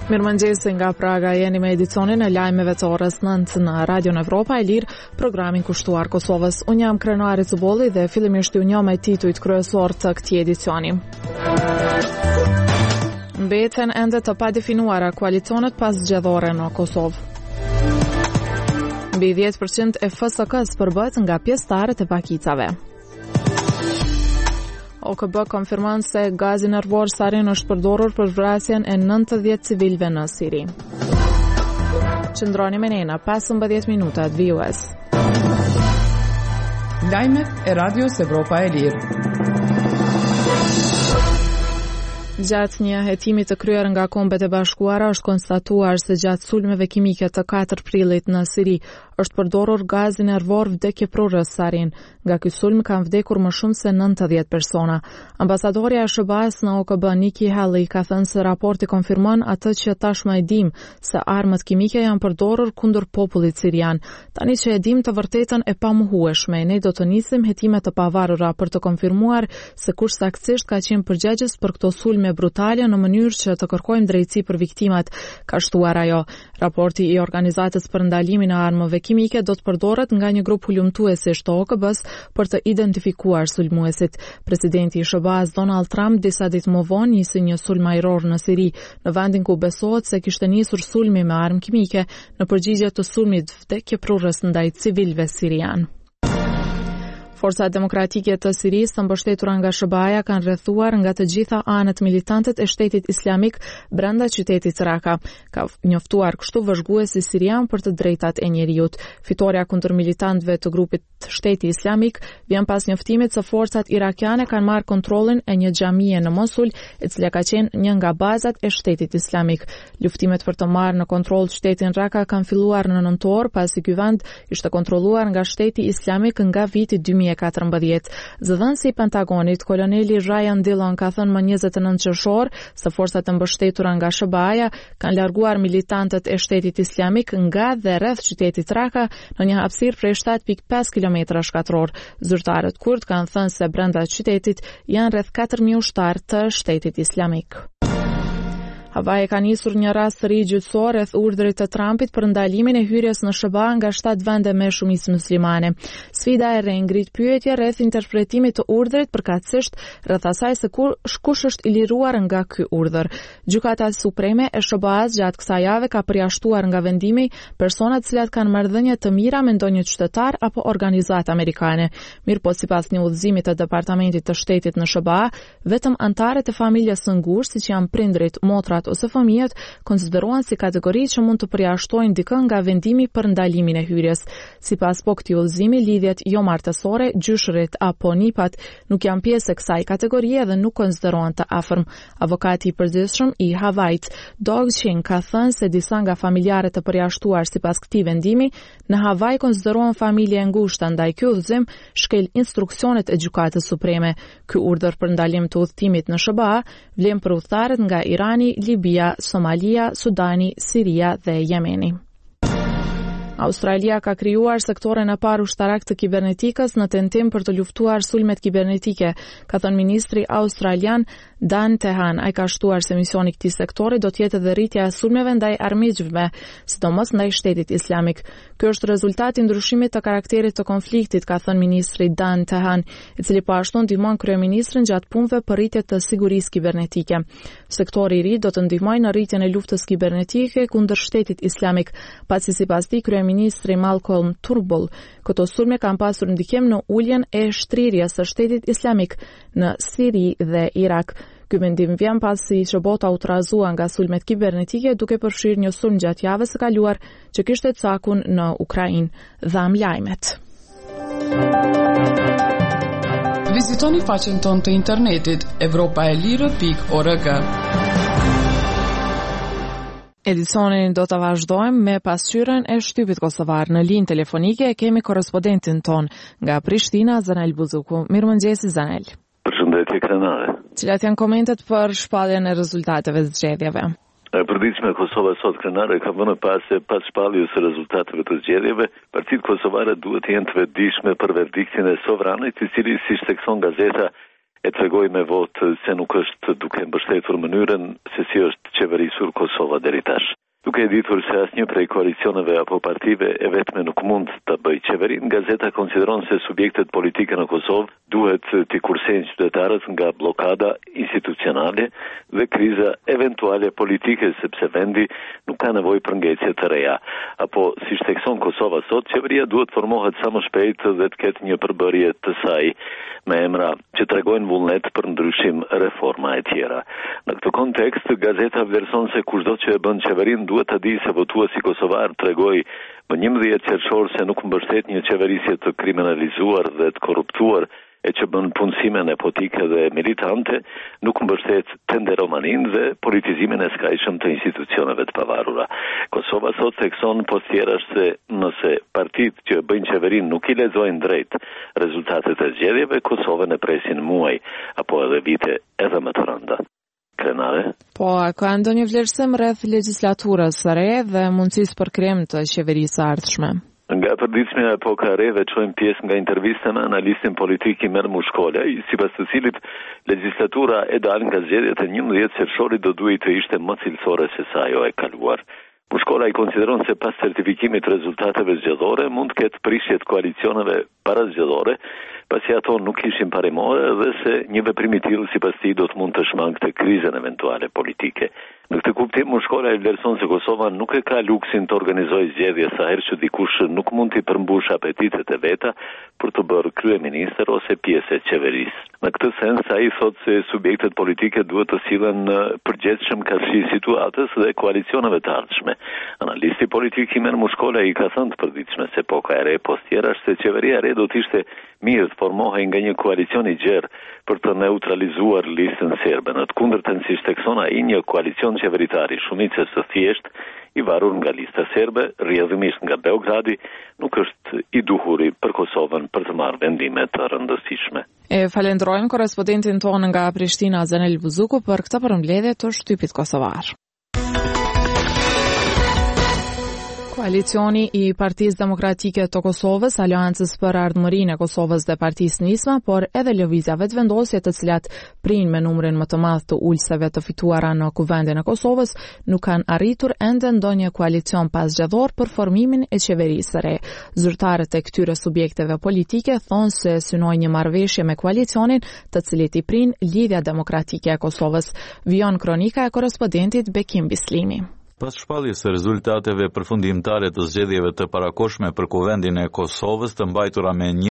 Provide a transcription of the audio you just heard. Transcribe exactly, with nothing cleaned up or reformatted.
Mirëmëngjesi nga Praga, jeni me edicionin e lajmeve të orës nëntë në Radio Evropa e Lirë, programin kushtuar Kosovës. Unë jam Krenari Zubolli dhe fillimisht ju njoh me titujt kryesor të këtij edicioni. Mbeten ende të padefinuara koalicionet pas zgjedhore në Kosovë. Mbi dhjetë përqind e F S K-s përbët nga pjesëtarët e pakicave. O K B konfirmon se gazi nervor sarin është përdorur për vrasjen e nëntëdhjetë civilëve në Siri. Qëndroni me ne, pesëmbëdhjetë minuta V U S. Lajmet e Radios Evropa e Lirë. Gjatë një hetimi të kryer nga Kombet e Bashkuara është konstatuar se gjatë sulmeve kimike të katër prillit në Siri është përdorur gazi nervor vdekjeprurës sarin. Nga ky sulm kanë vdekur më shumë se nëntëdhjetë persona. Ambasadorja e S B A-s në O K B Nikki Haley ka thënë se raporti konfirmon atë që tashmë e dim, se armët kimike janë përdorur kundër popullit sirian. Tani që e dim të vërtetën e pamohueshme, ne do të nisim hetime të pavarura për të konfirmuar se kush saktësisht ka qenë përgjegjës për këto sulme brutale në mënyrë që të kërkojmë drejtësi për viktimat, ka shtuar ajo. Raporti i Organizatës për Ndalimin e Armëve Kimike do të përdoret nga një grup hulumtuesish të O K B-s për të identifikuar sulmuesit. Presidenti i S B A-s Donald Trump disa ditë më vonë nisi një sulm ajror në Siri, në vendin ku besohet se kishte nisur sulmi me armë kimike në përgjigje të sulmit vdekjeprurës ndaj civilëve sirian. Forcat demokratike të Sirisë të mbështetura nga S B A-ja kanë rrethuar nga të gjitha anët militantët e shtetit islamik brenda qytetit Raka, ka njoftuar kështu vëzhguesi sirian për të drejtat e njerëzit. Fitoria kundër militantëve të grupit Shteti Islamik vjen pas njoftimit se forcat irakiane kanë marrë kontrollin e një xhamie në Mosul, e cila ka qenë një nga bazat e Shtetit Islamik. Luftimet për të marrë në kontroll shtetin Raka kanë filluar në nëntor, pasi ky vend ishte kontrolluar nga Shteti Islamik nga viti dy mijë e katërmbëdhjetë. Zëdhënësi i Pentagonit, koloneli Ryan Dillon, ka thënë më njëzet e nëntë qershor se forcat e mbështetura nga S B A-ja kanë larguar militantët e Shtetit Islamik nga dhe rreth qytetit Raka në një hapësirë prej shtatë pikë pesë kilometra shkatror. Zyrtarët kurd kanë thënë se brenda qytetit janë rreth katër mijë ushtar të Shtetit Islamik. Havaj ka nisur një rast të ri gjyqësor rreth urdhrit të Trumpit për ndalimin e hyrjes në S B A nga shtatë vende me shumicë muslimane. Sfida e re ngrit pyetje rreth interpretimit të urdhrit, përkatësisht rreth asaj se kush është i liruar nga ky urdhër. Gjykata Supreme e S B A-s gjatë kësaj jave ka përjashtuar nga vendimi persona të cilat kanë marrëdhënie të mira me ndonjë qytetar apo organizatë amerikane. Mirëpo sipas një udhëzimi të Departamentit të Shtetit në S B A, vetëm anëtarët e familjes së ngushtë, siç janë prindrit, motrat ose fëmijët, konsiderohen si kategori që mund të përjashtojnë dikën nga vendimi për ndalimin e hyrjes. Sipas po këtij udhëzimi, lidhjet jo martësore, gjyshërit apo nipat nuk janë pjesë e kësaj kategorie dhe nuk konsiderohen të afërm. Avokati i përgjithshëm i Havajit, Doug Chin, ka thënë se disa nga familjarët e përjashtuar sipas këtij vendimi në Havaj konsiderohen familje e ngushtë, ndaj ky udhëzim shkel instruksionet e Gjykatës Supreme. Ky urdhër për ndalim të udhëtimit në S B A vlen për udhëtarët nga Irani, Libia, Somalia, Sudani, Siria dhe Jemeni. Australia ka krijuar sektorin e parë ushtarak të kibernetikës në tentim për të luftuar sulmet kibernetike, ka thënë ministri australian Dan Tehan. Ai ka shtuar se misioni i këtij sektori do të jetë edhe rritja e sulmeve ndaj armiqve, sidomos ndaj Shtetit Islamik. Ky është rezultati i ndryshimit të karakterit të konfliktit, ka thënë ministri Dan Tehan, i cili po ashtu ndihmon kryeministrin gjatë punëve për rritje të sigurisë kibernetike. Sektori i ri do të ndihmojë në rritjen e luftës kibernetike kundër Shtetit Islamik, pasi sipas tij kryeministri Malcolm Turnbull, këto sulme kanë pasur ndikim në uljen e shtrirjes së Shtetit Islamik në Siri dhe Irak. Ky mendim vjen pasi që bota u trazua nga sulmet kibernetike, duke përfshirë një sulm gjatë javës së kaluar që kishte cakun në Ukrainë. Dham lajmet. Vizitoni faqen tonë të internetit evropa e lirë pikë org. Edicionin do të vazhdojmë me pasqyrën e shtypit kosovar. Në linjë telefonike kemi korrespondentin ton nga Prishtina, Zanel Buzuku. Mirëmëngjesi, Zanel. Përshëndetje, Krenare. Cilat janë komentet për shpalljen e rezultateve të zgjedhjeve? E përditshme Kosova sot, Krenare, ka vënë pas se pas shpalljes së rezultateve të zgjedhjeve, partitë kosovare duhet të jenë të vetëdijshme për verdiktin e sovranit, i cili, siç thekson gazeta e tregoi me vot se nuk është duke mbështetur mënyrën se si është qeverisur Kosova deri tash. Duke ditur se asnjë prej koalicioneve apo partive e vetme nuk mund të bëjë qeverin, gazeta konsideron se subjektet politike në Kosovë duhet t'i kursejnë qytetarët nga blokada institucionale dhe kriza eventuale politike, sepse vendi nuk ka nevojë për ngjecje të reja. Apo siç thekson Kosova sot, qeveria duhet formohet sa më shpejt dhe të ketë një përbërje të saj me emra që tregojnë vullnet për ndryshim, reforma e tjera. Në këtë kontekst, gazeta vlerëson se kushdo që e bën qeverin duhet të di se votuesi kosovar tregoi më njëmbëdhjetë qershor se nuk mbështet një qeverisje të kriminalizuar dhe të korruptuar e që bën punësime nepotike dhe militante, nuk mbështet tenderomanin dhe politizimin e skajshëm të institucioneve të pavarura. Kosova sot thekson postjerash se nëse partitë që bëjnë qeverin nuk i lexojnë drejt rezultatet e zgjedhjeve, Kosovën e presin muaj apo edhe vite edhe më të rënda. Krenare? Po, a ka ndonjë vlerësim rreth legjislaturës së re dhe mundësisë për krijim të qeverisë së ardhshme? Nga përditshmja e poka re veçojmë pjesë nga intervista me analistin politik Imer Mushkola, sipas të cilit legjislatura e dalë nga zgjedhjet e njëmbëdhjetë qershorit do duhej të ishte më cilësore se sa ajo e kaluar. Mushkola i konsideron se pas certifikimit të rezultateve zgjedhore mund të ketë prishje të koalicioneve parazgjedhore, pasi ato nuk ishin paremore dhe se një veprim i tillë sipas tij do të mund të shmangte krizën eventuale politike. Në këtë kuptim, Mushkola e vlerëson se Kosova nuk e ka luksin të organizojë zgjedhje sa herë që dikush nuk mund t'i përmbush apetitet e veta për të bërë kryeministër ose pjesë e qeverisë. Në këtë sens, ai thotë se subjektet politike duhet të sillen përgjithshëm karshi situatës dhe koalicioneve të ardhshme. Analisti politik Imer Mushkola i ka thënë të përditshme se poka e re postjerash se qeveria e re do të ishte mirë të formohej nga një koalicion i gjerë për të neutralizuar listën serbe. Në të kundërtën, siç thekson ai, një koalicion qeveritari shumicës së thjeshtë i varur nga lista serbe, rrjedhimisht nga Beogradi, nuk është i duhuri për Kosovën për të marrë vendime të rëndësishme. E falenderojmë korrespondentin tonë nga Prishtina, Zanel Buzuku, për këtë përmbledhje të shtypit kosovar. Koalicioni i Partisë Demokratike të Kosovës, Aleancës për Ardhmërinë e Kosovës dhe Partisë Nisma, por edhe lëvizjave të vendosje të cilat prinë me numrin më të madh të ulësave të fituara në Kuvendin e Kosovës, nuk kanë arritur ende ndonjë koalicion pasgjedhor për formimin e qeverisë së re. Zyrtarët e këtyre subjekteve politike thonë se synojnë një marrëveshje me koalicionin, të cilit i prinë Lidhja Demokratike e Kosovës. Vijon kronika e korrespondentit Bekim Bislimi. Pas shpalljes së rezultateve përfundimtare të zgjedhjeve të parakohshme për Kuvendin e Kosovës, të mbajtura me